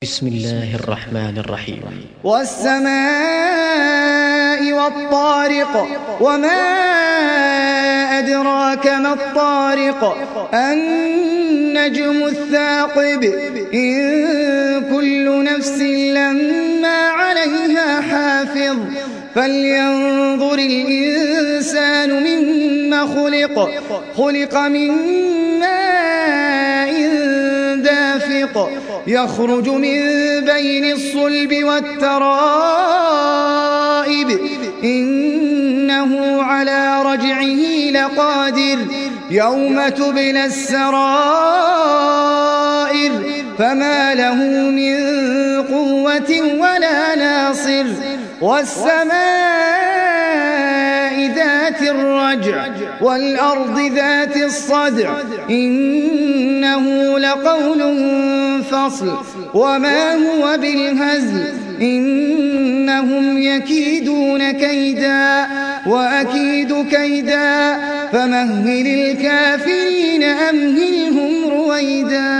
بسم الله الرحمن الرحيم. والسماء والطارق وما أدراك ما الطارق النجم الثاقب إن كل نفس لما عليها حافظ فلينظر الإنسان مما خلق من ماء دافق يخرج من بين الصلب والترائب إنه على رجعه لقادر يوم تبلى السرائر فما له من قوة ولا ناصر والسماء ذات الرجع والأرض ذات الصدع إنه لقول فصل وما هو بالهزل إنهم يكيدون كيدا وأكيد كيدا فمهل الكافرين أمهلهم رويدا.